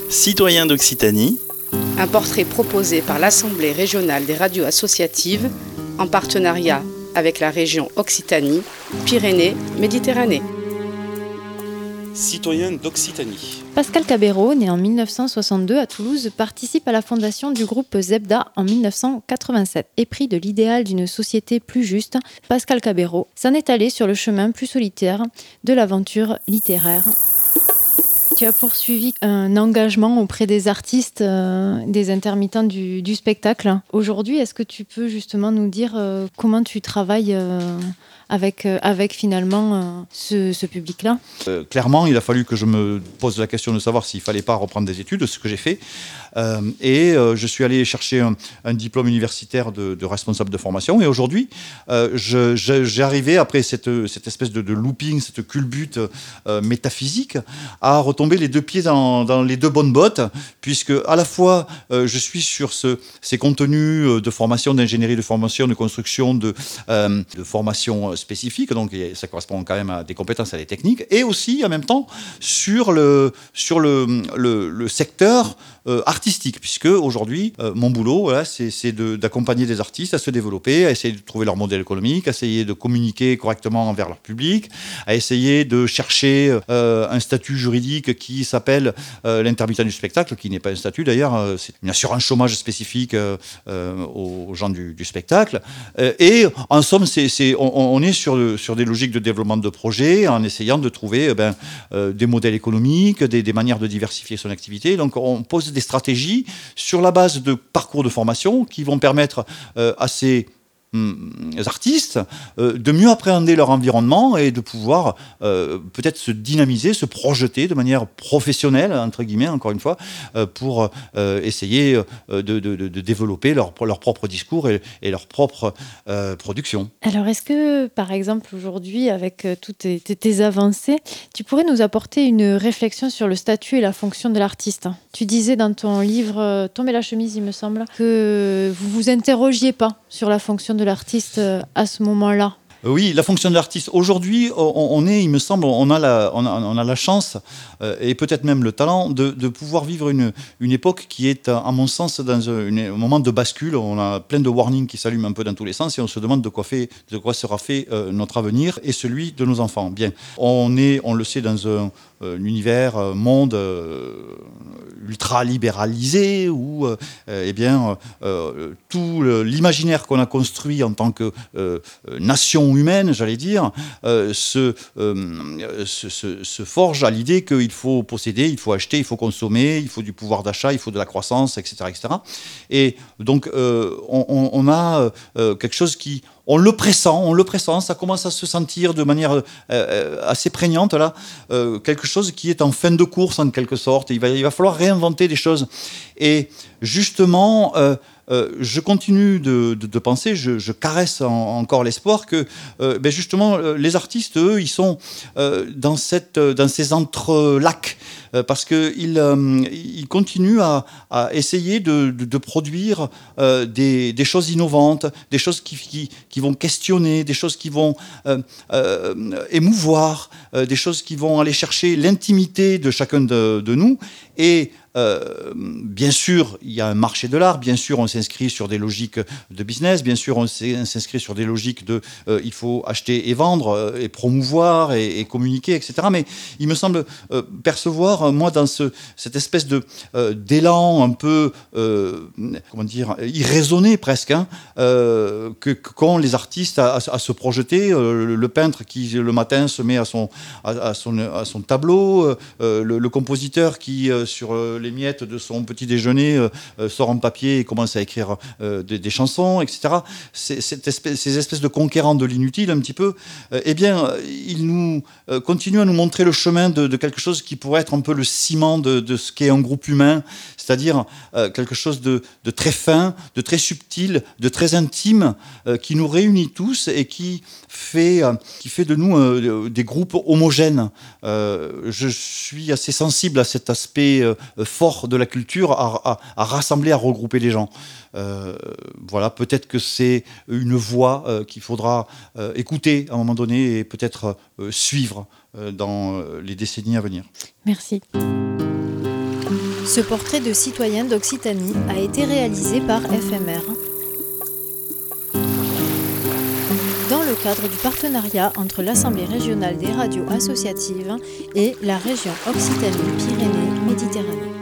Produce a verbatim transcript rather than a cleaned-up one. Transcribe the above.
Citoyens d'Occitanie. Un portrait proposé par l'Assemblée régionale des radios associatives en partenariat avec la région Occitanie, Pyrénées-Méditerranée. Citoyens d'Occitanie. Pascal Cabero, né en mille neuf cent soixante-deux à Toulouse, participe à la fondation du groupe Zebda en mille neuf cent quatre-vingt-sept. Épris de l'idéal d'une société plus juste, Pascal Cabero s'en est allé sur le chemin plus solitaire de l'aventure littéraire. Tu as poursuivi un engagement auprès des artistes, euh, des intermittents du, du spectacle. Aujourd'hui, est-ce que tu peux justement nous dire euh, comment tu travailles euh, avec, euh, avec finalement euh, ce, ce public-là ? euh, Clairement, il a fallu que je me pose la question de savoir s'il ne fallait pas reprendre des études, ce que j'ai fait. Euh, et euh, je suis allé chercher un, un diplôme universitaire de, de responsable de formation. Et aujourd'hui, euh, je, je, j'ai arrivé, après cette, cette espèce de, de looping, cette culbute euh, métaphysique, à retomber les deux pieds dans, dans les deux bonnes bottes, puisque à la fois, euh, je suis sur ce, ces contenus de formation, d'ingénierie de formation, de construction, de, euh, de formation spécifique, donc ça correspond quand même à des compétences, à des techniques, et aussi, en même temps, sur le, sur le, le, le secteur euh, artistique, puisque aujourd'hui, euh, mon boulot, voilà, c'est, c'est de, d'accompagner des artistes à se développer, à essayer de trouver leur modèle économique, à essayer de communiquer correctement envers leur public, à essayer de chercher euh, un statut juridique qui s'appelle euh, l'intermittent du spectacle, qui n'est pas un statut d'ailleurs, euh, c'est une assurance chômage spécifique euh, euh, aux gens du, du spectacle. Euh, et en somme, c'est, c'est, on, on est sur, le, sur des logiques de développement de projets, en essayant de trouver euh, ben, euh, des modèles économiques, des, des manières de diversifier son activité. Donc on pose des stratégies sur la base de parcours de formation qui vont permettre euh, à ces artistes euh, de mieux appréhender leur environnement et de pouvoir euh, peut-être se dynamiser, se projeter de manière professionnelle, entre guillemets, encore une fois, euh, pour euh, essayer euh, de, de, de développer leur, leur propre discours et, et leur propre euh, production. Alors, est-ce que, par exemple, aujourd'hui, avec euh, toutes tes, tes avancées, tu pourrais nous apporter une réflexion sur le statut et la fonction de l'artiste ? Tu disais dans ton livre euh, « Tomber la chemise », il me semble, que vous vous interrogiez pas sur la fonction de l'artiste à ce moment-là. Oui, la fonction de l'artiste. Aujourd'hui, on, on est, il me semble, on a la, on a, on a la chance euh, et peut-être même le talent de, de pouvoir vivre une, une époque qui est, à mon sens, dans un, une, un moment de bascule. On a plein de warnings qui s'allument un peu dans tous les sens et on se demande de quoi, fait, de quoi sera fait euh, notre avenir et celui de nos enfants. Bien, on est, on le sait, dans un, un univers, un monde euh, ultra-libéralisé où euh, eh bien, euh, tout le, l'imaginaire qu'on a construit en tant que euh, nation humaine, j'allais dire, euh, se, euh, se, se, se forge à l'idée qu'il faut posséder, il faut acheter, il faut consommer, il faut du pouvoir d'achat, il faut de la croissance, et cetera et cetera. Et donc, euh, on, on a euh, quelque chose qui... On le pressent, on le pressent, ça commence à se sentir de manière euh, assez prégnante, là, euh, quelque chose qui est en fin de course, en quelque sorte. Il va, il va falloir réinventer des choses. Et justement... Euh, Euh, je continue de, de, de penser, je, je caresse en, encore l'espoir que euh, ben justement euh, les artistes, eux, ils sont euh, dans, cette, dans ces entrelacs euh, parce qu'ils euh, ils continuent à, à essayer de, de, de produire euh, des, des choses innovantes, des choses qui, qui, qui vont questionner, des choses qui vont euh, euh, émouvoir, euh, des choses qui vont aller chercher l'intimité de chacun de, de nous. Et Euh, bien sûr, il y a un marché de l'art, bien sûr, on s'inscrit sur des logiques de business, bien sûr, on s'inscrit sur des logiques de euh, il faut acheter et vendre, euh, et promouvoir, et, et communiquer, et cetera. Mais il me semble euh, percevoir, euh, moi, dans ce, cette espèce de, euh, d'élan un peu, euh, comment dire, irraisonné presque, hein, euh, que, qu'ont les artistes à, à, à se projeter, euh, le, le peintre qui, le matin, se met à son, à, à son, à son tableau, euh, le, le compositeur qui, euh, sur euh, les miettes de son petit déjeuner, euh, sort un papier et commence à écrire euh, des, des chansons, et cetera. C'est, cette espèce, ces espèces de conquérants de l'inutile, un petit peu, euh, eh bien, ils nous euh, continuent à nous montrer le chemin de, de quelque chose qui pourrait être un peu le ciment de, de ce qu'est un groupe humain, c'est-à-dire euh, quelque chose de, de très fin, de très subtil, de très intime, euh, qui nous réunit tous et qui fait, euh, qui fait de nous euh, des groupes homogènes. Euh, je suis assez sensible à cet aspect euh, fort de la culture, à, à, à rassembler, à regrouper les gens. Euh, voilà, peut-être que c'est une voie euh, qu'il faudra euh, écouter à un moment donné et peut-être euh, suivre euh, dans les décennies à venir. Merci. Ce portrait de citoyen d'Occitanie a été réalisé par F M R dans le cadre du partenariat entre l'Assemblée régionale des radios associatives et la région Occitanie-Pyrénées-Méditerranée.